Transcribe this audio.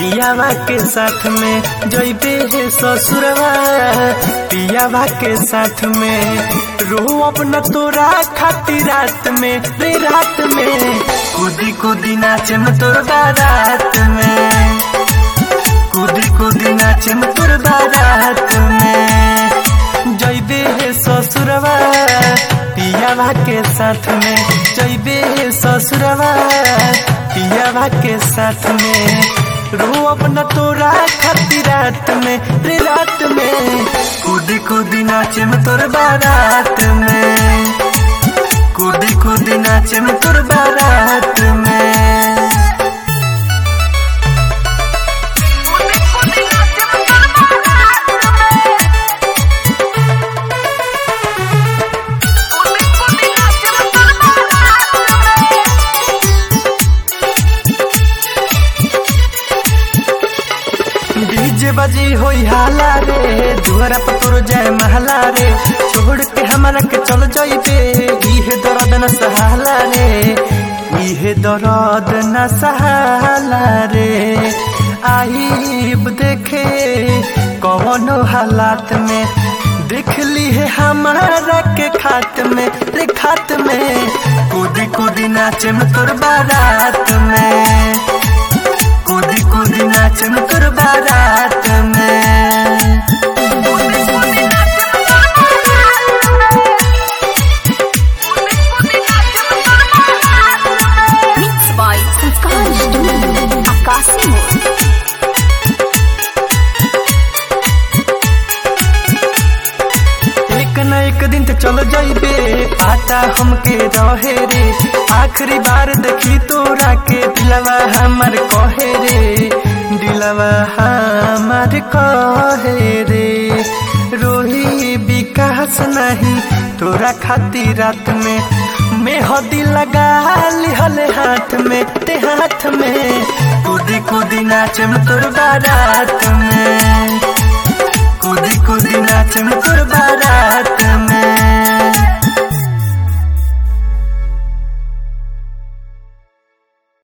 पियावा के साथ में जइबे है ससुरवा, पियावा के साथ में रो अपना तोरा खाती रात में रे रात में कूदी कूदी नाचे में तोर बारात में, कूदी कूदी नाचे में तोर बारात में जइबे है ससुरवा, पियावा के साथ में जइबे है ससुरवा, पियावा के साथ में रो अपना तोरा खाती रात में रे रात में कूदी कूदी नाचे में तोर बारात में, कूदी कूदी नाचे में तोर बारात में। डीजे बजी होई हाला रे, दुआरा पर तोर जाए महला रे, छोड़ के हमारा के चल जाइबे इहे दर्द न सहाला रे, इहे दर्द न सहाला रे। आईब देखे कौनो हालात में देख ली है हमारा के खात में रे खात में कूदी कूदी नाचे में तोर बारात में, कूदी कूदी नाचे में तोर बारात में। एक न एक दिन तो चल जाइबे आता हमके रहे रे, आखिरी बार देखी तोरा के दिलवा हमार कहे रे, दिलवा हमार कहे रे। रोही विकास नहीं तोरा खाती रात में मेहंदी लगा लिहले हाथ में ते हाथ में कूदी कूदी नाचे में तोर बारात में, कूदी कूदी नाचे में तोर बारात में।